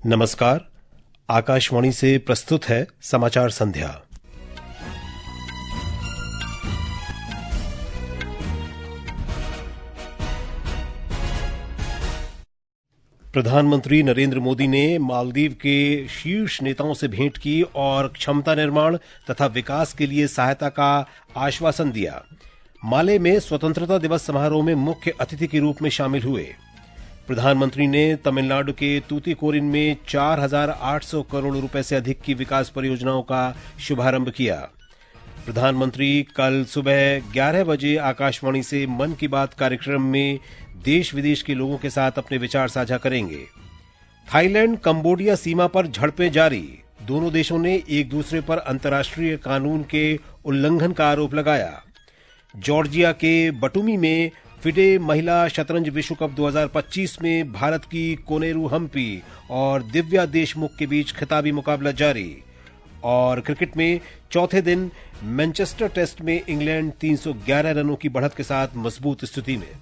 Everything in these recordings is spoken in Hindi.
नमस्कार। आकाशवाणी से प्रस्तुत है समाचार संध्या। प्रधानमंत्री नरेंद्र मोदी ने मालदीव के शीर्ष नेताओं से भेंट की और क्षमता निर्माण तथा विकास के लिए सहायता का आश्वासन दिया। माले में स्वतंत्रता दिवस समारोह में मुख्य अतिथि के रूप में शामिल हुए। प्रधानमंत्री ने तमिलनाडु के तूतीकोरिन में 4,800 करोड़ रुपए से अधिक की विकास परियोजनाओं का शुभारंभ किया। प्रधानमंत्री कल सुबह 11 बजे आकाशवाणी से मन की बात कार्यक्रम में देश विदेश के लोगों के साथ अपने विचार साझा करेंगे। थाईलैंड कंबोडिया सीमा पर झड़पें जारी। दोनों देशों ने एक दूसरे पर अंतर्राष्ट्रीय कानून के उल्लंघन का आरोप लगाया। जॉर्जिया के बटुमी में फिडे महिला शतरंज विश्व कप 2025 में भारत की कोनेरू हम्पी और दिव्या देशमुख के बीच खिताबी मुकाबला जारी। और क्रिकेट में चौथे दिन मैनचेस्टर टेस्ट में इंग्लैंड 311 रनों की बढ़त के साथ मजबूत स्थिति में।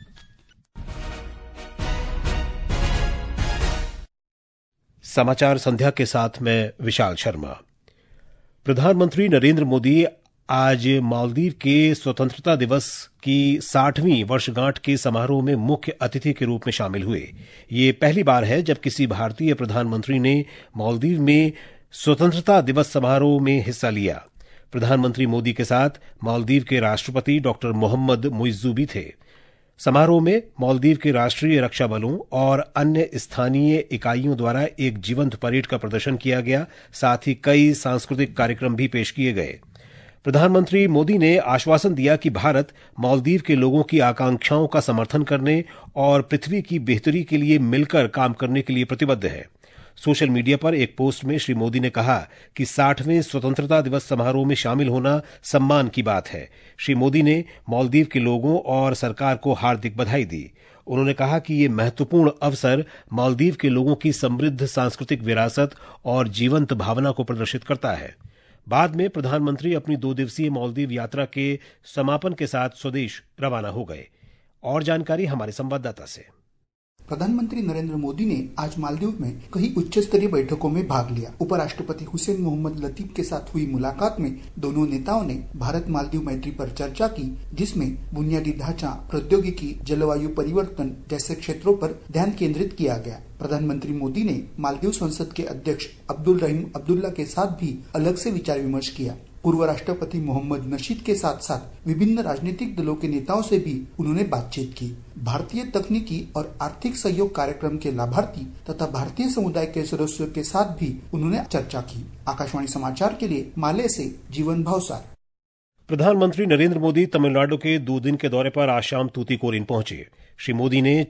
समाचार संध्या के साथ मैं विशाल शर्मा। प्रधानमंत्री नरेंद्र मोदी आज मालदीव के स्वतंत्रता दिवस की 60वीं वर्षगांठ के समारोह में मुख्य अतिथि के रूप में शामिल हुए। ये पहली बार है जब किसी भारतीय प्रधानमंत्री ने मालदीव में स्वतंत्रता दिवस समारोह में हिस्सा लिया। प्रधानमंत्री मोदी के साथ मालदीव के राष्ट्रपति डॉक्टर मोहम्मद मुइज्जू भी थे। समारोह में मालदीव के राष्ट्रीय रक्षा बलों और अन्य स्थानीय इकाइयों द्वारा एक जीवंत परेड का प्रदर्शन किया गया। साथ ही कई सांस्कृतिक कार्यक्रम भी पेश किए गए। प्रधानमंत्री मोदी ने आश्वासन दिया कि भारत मालदीव के लोगों की आकांक्षाओं का समर्थन करने और पृथ्वी की बेहतरी के लिए मिलकर काम करने के लिए प्रतिबद्ध है। सोशल मीडिया पर एक पोस्ट में श्री मोदी ने कहा कि 60वें स्वतंत्रता दिवस समारोह में शामिल होना सम्मान की बात है। श्री मोदी ने मालदीव के लोगों और सरकार को हार्दिक बधाई दी। उन्होंने कहा कि ये महत्वपूर्ण अवसर मालदीव के लोगों की समृद्ध सांस्कृतिक विरासत और जीवंत भावना को प्रदर्शित करता है। बाद में प्रधानमंत्री अपनी 2 दिवसीय मालदीव यात्रा के समापन के साथ स्वदेश रवाना हो गए। और जानकारी हमारे संवाददाता से। प्रधानमंत्री नरेंद्र मोदी ने आज मालदीव में कई उच्च स्तरीय बैठकों में भाग लिया। उपराष्ट्रपति हुसैन मोहम्मद लतीफ के साथ हुई मुलाकात में दोनों नेताओं ने भारत मालदीव मैत्री पर चर्चा की, जिसमें बुनियादी ढांचा, प्रौद्योगिकी, जलवायु परिवर्तन जैसे क्षेत्रों पर ध्यान केंद्रित किया गया। प्रधानमंत्री मोदी ने मालदीव संसद के अध्यक्ष अब्दुल रहीम अब्दुल्ला के साथ भी अलग से विचार विमर्श किया। पूर्व राष्ट्रपति मोहम्मद नशीद के साथ साथ विभिन्न राजनीतिक दलों के नेताओं से भी उन्होंने बातचीत की। भारतीय तकनीकी और आर्थिक सहयोग कार्यक्रम के लाभार्थी तथा भारतीय समुदाय के सदस्यों के साथ भी उन्होंने चर्चा की। आकाशवाणी समाचार के लिए माले से जीवन भावसार। प्रधानमंत्री नरेंद्र मोदी तमिलनाडु के 2 दिन के दौरे पर आज शाम तूतीकोरिन पहुंचे। श्री मोदी ने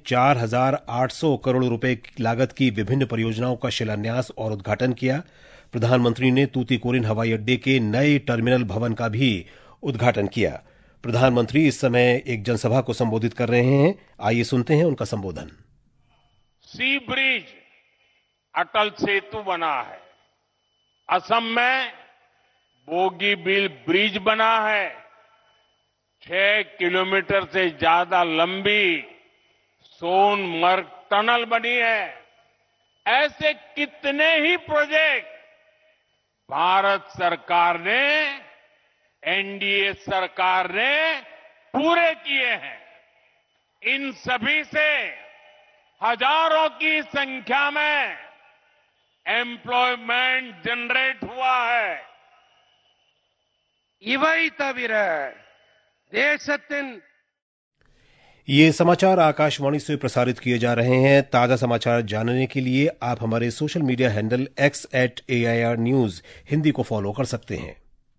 4,800 करोड़ रुपए की लागत की विभिन्न परियोजनाओं का शिलान्यास और उद्घाटन किया। प्रधानमंत्री ने तूतीकोरिन हवाई अड्डे के नए टर्मिनल भवन का भी उद्घाटन किया। प्रधानमंत्री इस समय एक जनसभा को संबोधित कर रहे हैं। आइए सुनते हैं उनका संबोधन। सी ब्रिज अटल सेतु बना है, असम में बोगीबील ब्रिज बना है, 6 किलोमीटर से ज्यादा लंबी सोनमर्ग टनल बनी है। ऐसे कितने ही प्रोजेक्ट भारत सरकार ने, एनडीए सरकार ने पूरे किए हैं। इन सभी से हजारों की संख्या में एम्प्लॉयमेंट जनरेट हुआ है। इवै तविर देशत्तिन। ये समाचार आकाशवाणी से प्रसारित किए जा रहे हैं। ताजा समाचार जानने के लिए आप हमारे social media handle x@AIR News Hindi को फॉलो कर सकते हैं।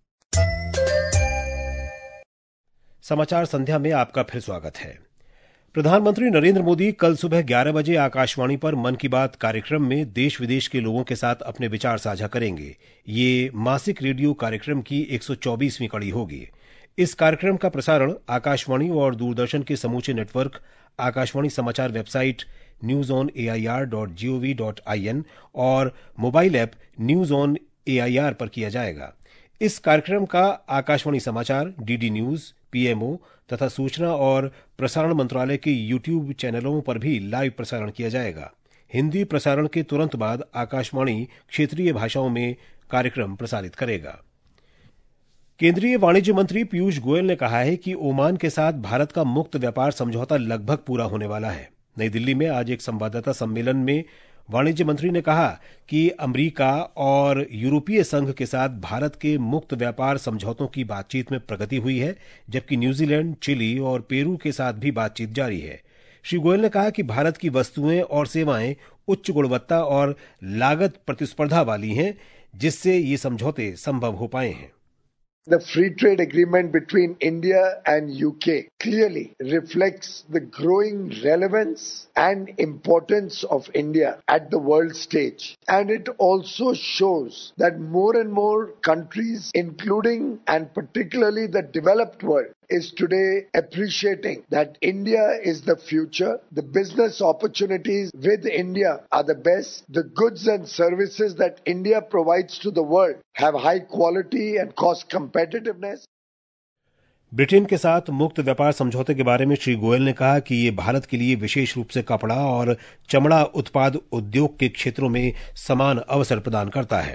समाचार संध्या में आपका फिर स्वागत है। प्रधानमंत्री नरेंद्र मोदी कल सुबह 11 बजे आकाशवाणी पर मन की बात कार्यक्रम में देश विदेश के लोगों के साथ अपने विचार साझा करेंगे। ये मासिक रेडियो कार्यक्रम की 124वीं कड़ी होगी। इस कार्यक्रम का प्रसारण आकाशवाणी और दूरदर्शन के समूचे नेटवर्क, आकाशवाणी समाचार वेबसाइट newsonair.gov.in और mobile app news on AIR पर किया जाएगा। इस कार्यक्रम का आकाशवाणी समाचार, डीडी न्यूज, पीएमओ तथा सूचना और प्रसारण मंत्रालय के YouTube चैनलों पर भी लाइव प्रसारण किया जाएगा। हिंदी प्रसारण के तुरंत बाद आकाशवाणी क्षेत्रीय भाषाओं में कार्यक्रम प्रसारित करेगा। केंद्रीय वाणिज्य मंत्री पीयूष गोयल ने कहा है कि ओमान के साथ भारत का मुक्त व्यापार समझौता लगभग पूरा होने वाला है। नई दिल्ली में आज एक संवाददाता सम्मेलन में वाणिज्य मंत्री ने कहा कि अमेरिका और यूरोपीय संघ के साथ भारत के मुक्त व्यापार समझौतों की बातचीत में प्रगति हुई है, जबकि न्यूजीलैंड, चिली और पेरू के साथ भी बातचीत जारी है। श्री गोयल ने कहा कि भारत की वस्तुएं और सेवाएं उच्च गुणवत्ता और लागत प्रतिस्पर्धा वाली हैं, जिससे ये समझौते संभव हो पाए हैं। The free trade agreement between India and UK clearly reflects the growing relevance and importance of India at the world stage. And it also shows that more and more countries, including and particularly the developed world, is today appreciating that India is the future. The business opportunities with India are the best. The goods and services that India provides to the world have high quality and cost competitiveness. Britain के साथ मुक्त व्यापार समझौते के बारे में श्री गोयल ने कहा कि ये भारत के लिए विशेष रूप से कपड़ा और चमड़ा उत्पाद उद्योग के क्षेत्रों में समान अवसर प्रदान करता है।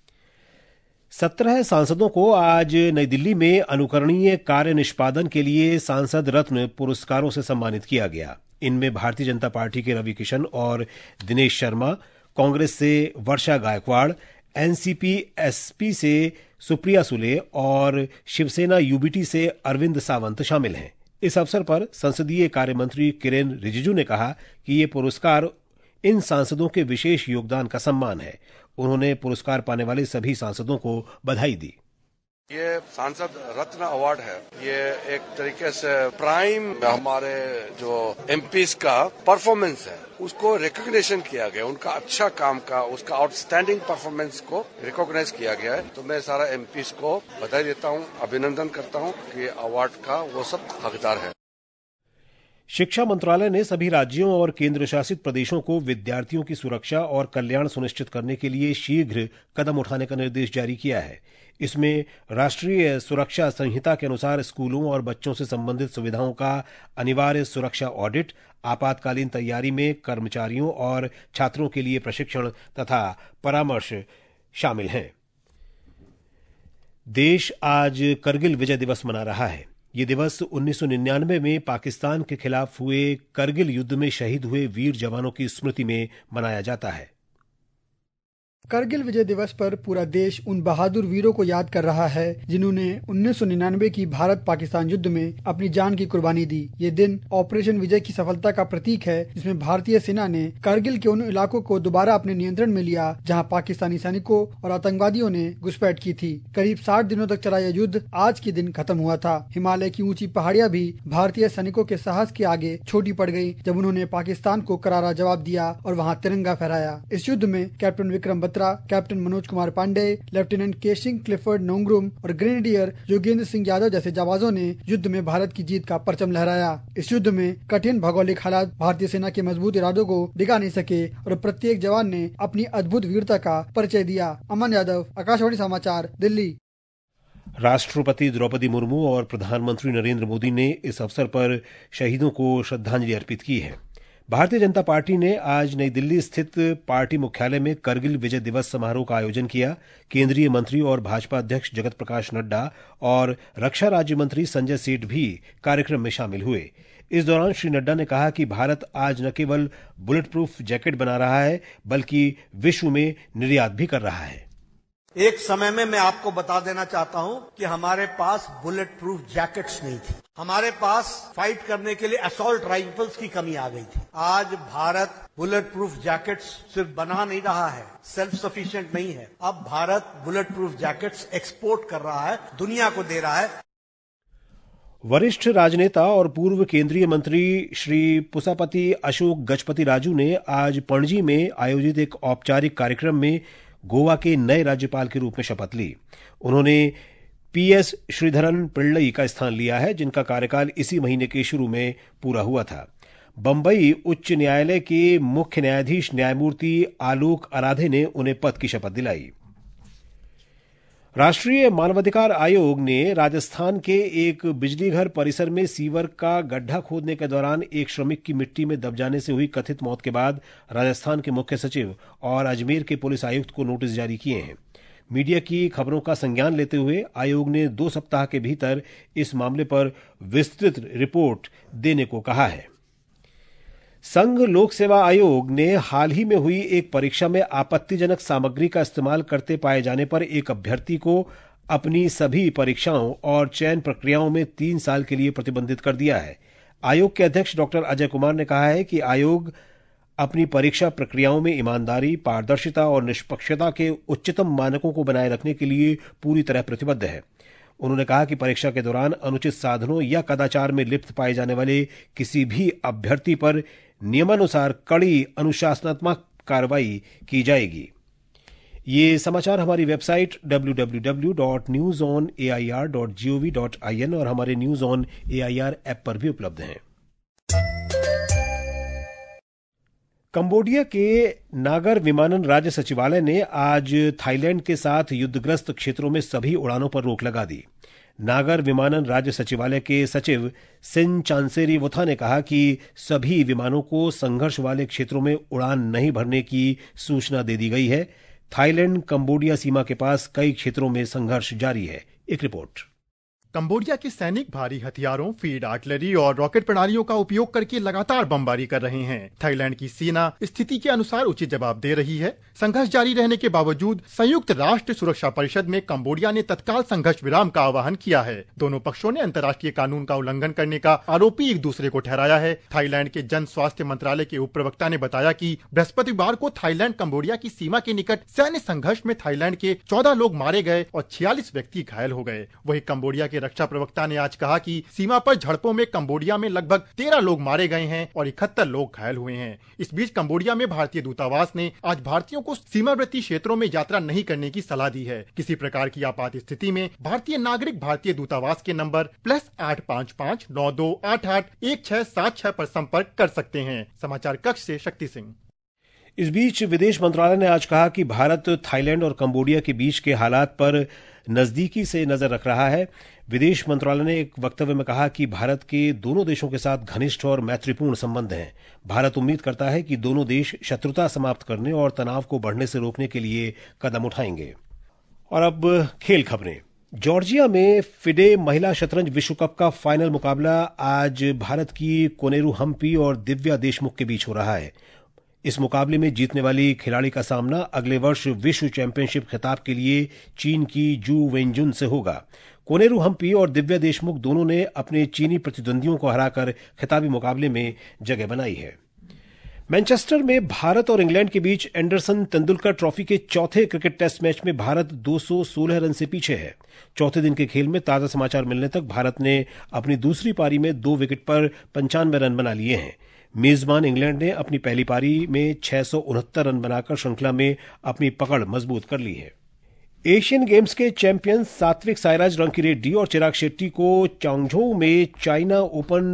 17 सांसदों को आज नई दिल्ली में अनुकरणीय कार्य निष्पादन के लिए सांसद रत्न पुरस्कारों से सम्मानित किया गया। इनमें भारतीय जनता पार्टी के रवि किशन और दिनेश शर्मा, कांग्रेस से वर्षा गायकवाड़, एनसीपी एसपी से सुप्रिया सुले और शिवसेना यूबीटी से अरविंद सावंत शामिल हैं। इस अवसर पर संसदीय कार्य मंत्री किरेन रिजिजू ने कहा कि ये पुरस्कार इन सांसदों के विशेष योगदान का सम्मान है। उन्होंने पुरस्कार पाने वाले सभी सांसदों को बधाई दी। ये सांसद रत्न अवार्ड है। ये एक तरीके से प्राइम हमारे जो एमपीज का परफॉर्मेंस है उसको रिकॉग्निशन किया गया, उनका अच्छा काम का, उसका आउटस्टैंडिंग परफॉर्मेंस को रिकॉग्नाइज किया गया है। तो मैं सारा एमपीज को बधाई देता हूं, अभिनंदन करता हूं कि अवार्ड का वो सब हकदार है। शिक्षा मंत्रालय ने सभी राज्यों और केंद्र शासित प्रदेशों को विद्यार्थियों की सुरक्षा और कल्याण सुनिश्चित करने के लिए शीघ्र कदम उठाने का निर्देश जारी किया है। इसमें राष्ट्रीय सुरक्षा संहिता के अनुसार स्कूलों और बच्चों से संबंधित सुविधाओं का अनिवार्य सुरक्षा ऑडिट, आपातकालीन तैयारी में कर्मचारियों और छात्रों के लिए प्रशिक्षण तथा परामर्श शामिल हैं। देश आज करगिल विजय दिवस मना रहा है। ये दिवस 1999 में पाकिस्तान के खिलाफ हुए करगिल युद्ध में शहीद हुए वीर जवानों की स्मृति में मनाया जाता है। करगिल विजय दिवस पर पूरा देश उन बहादुर वीरों को याद कर रहा है जिन्होंने 1999 की भारत पाकिस्तान युद्ध में अपनी जान की कुर्बानी दी। ये दिन ऑपरेशन विजय की सफलता का प्रतीक है, जिसमें भारतीय सेना ने करगिल के उन इलाकों को दोबारा अपने नियंत्रण में लिया जहां पाकिस्तानी सैनिकों और आतंकवादियों ने घुसपैठ की थी। करीब 60 दिनों तक चला यह युद्ध आज के दिन खत्म हुआ था। हिमालय की ऊंची पहाड़ियां भी भारतीय सैनिकों के साहस के आगे छोटी पड़ गयी जब उन्होंने पाकिस्तान को करारा जवाब दिया और वहाँ तिरंगा फहराया। इस युद्ध में captain Vikram Batra, captain Manoj Kumar Pandey, lieutenant K Singh Clifford नोंगरुम और ग्रेनेडियर योगेंद्र सिंह यादव जैसे जाबाजों ने युद्ध में भारत की जीत का परचम लहराया। इस युद्ध में कठिन भौगोलिक हालात भारतीय सेना के मजबूत इरादों को डिगा नहीं सके और प्रत्येक जवान ने अपनी अद्भुत वीरता का परिचय दिया। अमन यादव, आकाशवाणी समाचार, दिल्ली। राष्ट्रपति द्रौपदी मुर्मू और प्रधानमंत्री नरेंद्र मोदी ने इस अवसर पर शहीदों को श्रद्धांजलि अर्पित की है। भारतीय जनता पार्टी ने आज नई दिल्ली स्थित पार्टी मुख्यालय में करगिल विजय दिवस समारोह का आयोजन किया। केंद्रीय मंत्री और भाजपा अध्यक्ष जगत प्रकाश नड्डा और रक्षा राज्य मंत्री संजय सेठ भी कार्यक्रम में शामिल हुए। इस दौरान श्री नड्डा ने कहा कि भारत आज न केवल बुलेट प्रूफ जैकेट बना रहा है बल्कि विश्व में निर्यात भी कर रहा है। एक समय में मैं आपको बता देना चाहता हूं कि हमारे पास बुलेट प्रूफ जैकेट्स नहीं थी, हमारे पास फाइट करने के लिए असॉल्ट राइफल्स की कमी आ गई थी। आज भारत बुलेट प्रूफ जैकेट्स सिर्फ बना नहीं रहा है, सेल्फ सफिशिएंट नहीं है। अब Bharat bullet proof jackets export कर रहा है, दुनिया को दे रहा है। वरिष्ठ राजनेता और पूर्व केंद्रीय मंत्री श्री पुसापति अशोक गजपति राजू ने आज पणजी में आयोजित एक औपचारिक कार्यक्रम में गोवा के नए राज्यपाल के रूप में शपथ ली। उन्होंने पीएस श्रीधरन पिल्लई का स्थान लिया है, जिनका कार्यकाल इसी महीने के शुरू में पूरा हुआ था। बंबई उच्च न्यायालय के मुख्य न्यायाधीश न्यायमूर्ति आलोक आराधे ने उन्हें पद की शपथ दिलाई। राष्ट्रीय मानवाधिकार आयोग ने राजस्थान के एक बिजली घर परिसर में सीवर का गड्ढा खोदने के दौरान एक श्रमिक की मिट्टी में दब जाने से हुई कथित मौत के बाद राजस्थान के मुख्य सचिव और अजमेर के पुलिस आयुक्त को नोटिस जारी किए हैं। मीडिया की खबरों का संज्ञान लेते हुए आयोग ने 2 सप्ताह के भीतर इस मामले पर विस्तृत रिपोर्ट देने को कहा है। संघ लोक सेवा आयोग ने हाल ही में हुई एक परीक्षा में आपत्तिजनक सामग्री का इस्तेमाल करते पाए जाने पर एक अभ्यर्थी को अपनी सभी परीक्षाओं और चयन प्रक्रियाओं में 3 साल के लिए प्रतिबंधित कर दिया है। आयोग के अध्यक्ष डॉक्टर अजय कुमार ने कहा है कि आयोग अपनी परीक्षा प्रक्रियाओं में ईमानदारी, पारदर्शिता और निष्पक्षता के उच्चतम मानकों को बनाए रखने के लिए पूरी तरह प्रतिबद्ध है। उन्होंने कहा कि परीक्षा के दौरान अनुचित साधनों या कदाचार में लिप्त पाए जाने वाले किसी भी अभ्यर्थी पर नियमानुसार कड़ी अनुशासनात्मक कार्रवाई की जाएगी। ये समाचार हमारी वेबसाइट www.newsonair.gov.in और हमारे न्यूज ऑन एआईआर ऐप पर भी उपलब्ध हैं। कंबोडिया के नागर विमानन राज्य सचिवालय ने आज थाईलैंड के साथ युद्धग्रस्त क्षेत्रों में सभी उड़ानों पर रोक लगा दी। नागर विमानन राज्य सचिवालय के सचिव सिन चांसेरीवोथा ने कहा कि सभी विमानों को संघर्ष वाले क्षेत्रों में उड़ान नहीं भरने की सूचना दे दी गई है। थाईलैंड कंबोडिया सीमा के पास कई क्षेत्रों में संघर्ष जारी है। एक रिपोर्ट। कंबोडिया के सैनिक भारी हथियारों, फील्ड आर्टिलरी और रॉकेट प्रणालियों का उपयोग करके लगातार बमबारी कर रहे हैं। थाईलैंड की सेना स्थिति के अनुसार उचित जवाब दे रही है। संघर्ष जारी रहने के बावजूद संयुक्त राष्ट्र सुरक्षा परिषद में कंबोडिया ने तत्काल संघर्ष विराम का आह्वान किया है। दोनों पक्षों ने अंतर्राष्ट्रीय कानून का उल्लंघन करने का आरोपी एक दूसरे को ठहराया है। थाईलैंड के जन स्वास्थ्य मंत्रालय के उप प्रवक्ता ने बताया कि बृहस्पतिवार को थाईलैंड कंबोडिया की सीमा के निकट सैन्य संघर्ष में थाईलैंड के 14 लोग मारे गए और 46 व्यक्ति घायल हो गए। वहीं कंबोडिया के रक्षा प्रवक्ता ने आज कहा कि सीमा पर झड़पों में कंबोडिया में लगभग 13 लोग मारे गए हैं और 71 लोग घायल हुए हैं। इस बीच कंबोडिया में भारतीय दूतावास ने आज भारतीयों को सीमावर्ती क्षेत्रों में यात्रा नहीं करने की सलाह दी है। किसी प्रकार की आपात स्थिति में भारतीय नागरिक भारतीय दूतावास के नंबर +855 9288 1676 पर संपर्क कर सकते हैं। समाचार कक्ष से शक्ति सिंह। इस बीच विदेश मंत्रालय ने आज कहा कि भारत थाईलैंड और कंबोडिया के बीच के हालात पर नजदीकी से नजर रख रहा है। विदेश मंत्रालय ने एक वक्तव्य में कहा कि भारत के दोनों देशों के साथ घनिष्ठ और मैत्रीपूर्ण संबंध हैं। भारत उम्मीद करता है कि दोनों देश शत्रुता समाप्त करने और तनाव को बढ़ने से रोकने के लिए कदम उठाएंगे। और अब खेल खबरें। जॉर्जिया में फिडे महिला शतरंज विश्व कप का फाइनल मुकाबला आज भारत की कोनेरू हम्पी और दिव्या देशमुख के बीच हो रहा है। इस मुकाबले में जीतने वाली खिलाड़ी का सामना अगले वर्ष विश्व चैंपियनशिप खिताब के लिए चीन की जू वेनजुन से होगा। कोनेरू हम्पी और दिव्या देशमुख दोनों ने अपने चीनी प्रतिद्वंदियों को हराकर खिताबी मुकाबले में जगह बनाई है। मैनचेस्टर में भारत और इंग्लैंड के बीच एंडरसन तेंदुलकर ट्रॉफी के चौथे क्रिकेट टेस्ट मैच में भारत 216 रन से पीछे है। चौथे दिन के खेल में ताजा समाचार मिलने तक भारत ने अपनी दूसरी पारी में 2 विकेट पर 95 रन बना लिए हैं। मेजबान इंग्लैंड ने अपनी पहली पारी में 669 रन बनाकर श्रृंखला में अपनी पकड़ मजबूत कर ली है। एशियन गेम्स के चैंपियन सात्विक साईराज रंकीरेड्डी और चिराग शेट्टी को चैंगझोउ में चाइना ओपन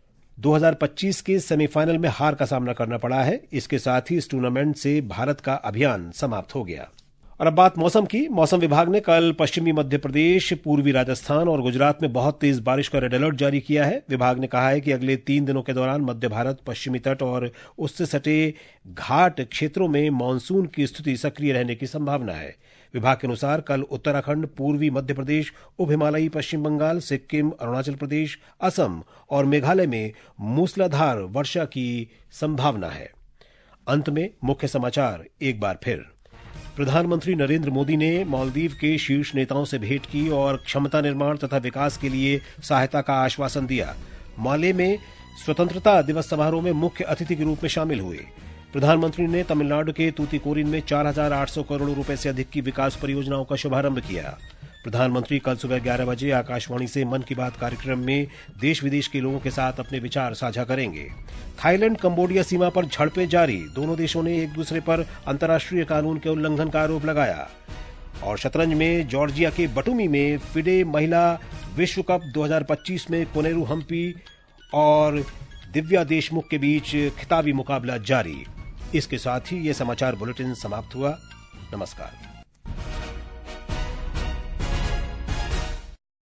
2025 के सेमीफाइनल में हार का सामना करना पड़ा है। इसके साथ ही इस टूर्नामेंट से भारत का अभियान समाप्त हो गया। और अब बात मौसम की। मौसम विभाग ने कल पश्चिमी मध्य प्रदेश, पूर्वी राजस्थान और गुजरात में बहुत तेज बारिश का रेड अलर्ट जारी किया है। विभाग ने कहा है कि अगले 3 दिनों के दौरान मध्य भारत, पश्चिमी तट और उससे सटे घाट क्षेत्रों में मानसून की स्थिति सक्रिय रहने की संभावना है। विभाग के अनुसार कल उत्तराखंड, पूर्वी मध्य प्रदेश, उप हिमालयी पश्चिम बंगाल, सिक्किम, अरुणाचल प्रदेश, असम और मेघालय में मूसलाधार वर्षा की संभावना है। अंत में मुख्य समाचार एक बार फिर। प्रधानमंत्री नरेंद्र मोदी ने मालदीव के शीर्ष नेताओं से भेंट की और क्षमता निर्माण तथा विकास के लिए सहायता का आश्वासन दिया। माले में स्वतंत्रता दिवस समारोह में मुख्य अतिथि के रूप में शामिल हुए। प्रधानमंत्री ने तमिलनाडु के तूतीकोरिन में 4,800 करोड़ रुपए से अधिक की विकास परियोजनाओं का शुभारंभ किया। प्रधानमंत्री कल सुबह 11 बजे आकाशवाणी से मन की बात कार्यक्रम में देश विदेश के लोगों के साथ अपने विचार साझा करेंगे। थाईलैंड कंबोडिया सीमा पर झड़पें जारी, दोनों देशों ने एक दूसरे पर अंतर्राष्ट्रीय कानून के उल्लंघन का आरोप लगाया। और शतरंज में जॉर्जिया के बटुमी में फिडे महिला विश्व कप 2025 में कोनेरू हम्पी और दिव्या देशमुख के बीच खिताबी मुकाबला जारी। इसके साथ ही ये समाचार बुलेटिन समाप्त हुआ। नमस्कार।